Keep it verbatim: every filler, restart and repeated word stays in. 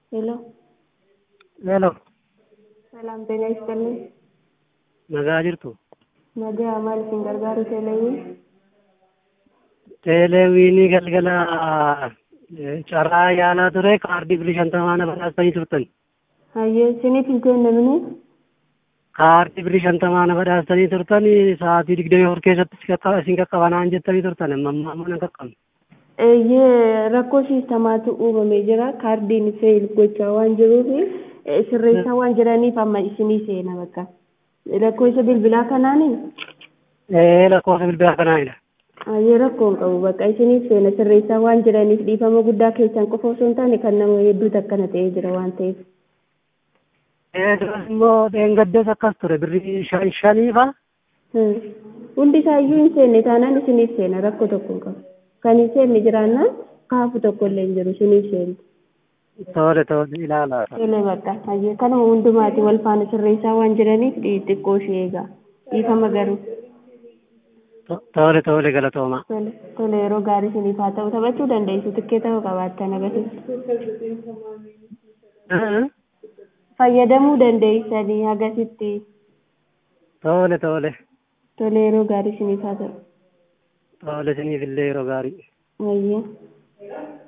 Hello. Hello, Salam ጤና ይስጥልኝ። nagaa jirtu. Nagaa maal isin gargaaru teleewwiin? Teleewwiinii galgala eh, carraa yaalaa ture kaardii birii shantamaa na badhaastanii turtan. Hayyee isiniif hin kennamne? Kaardii birii shantamaa na badhaastanii turtan sa'aatii digdamii afur keessatti isin qaqqaba- isin qaqqabanaan jettanii turtan amma ammoo ammoo nan qaqqabne. Eeyyee rakkoo siistamaatu uumamee jira. Kaardiin fe'il gochaa waan jiruuf eh, sirreessaa waan jiraniif amma isinii seena bakka. Rakkoo isa bilbilaa kanaani? Eh, lakkoofsa bilbilaa kanaanidha. Hayyee rakkoo hin qabu bakka isiniif seena sirreessaa waan jiraniif dhiifama guddaa keessan qofa osoo hin taane kan nama hedduutu akkana ta'ee jira waan ta'eef. Eh, duras immoo dheengaddees akkas ture birrii shan shaniifa. Hmm. Hundi isaayyuu hin seenne taanaan isiniif seena rakkoo tokko hin qabu. Kan hin seenne jiraannaan kaafu tokko illee hin jiru isiniif seena. Tole tole ilaalaa. Tole bakka hayyee kanuma hundumaati wal faana sirreessaa waan jiraniif dhii- xiqqoo ishee eegaa. Dhiifama garuu. Tole tole galatooma. Tole tole yeroo gaarii isiniif haa ta'u taphachuu dandeessu tikkee ta'uu qabaattan agarsiisa. Eh, Fayyadamuu dandeessanii hagasitti. Tole tole. Tole yeroo gaarii isiniif haa ta'u. Tole isiniif illee yeroo gaarii. Hayyee.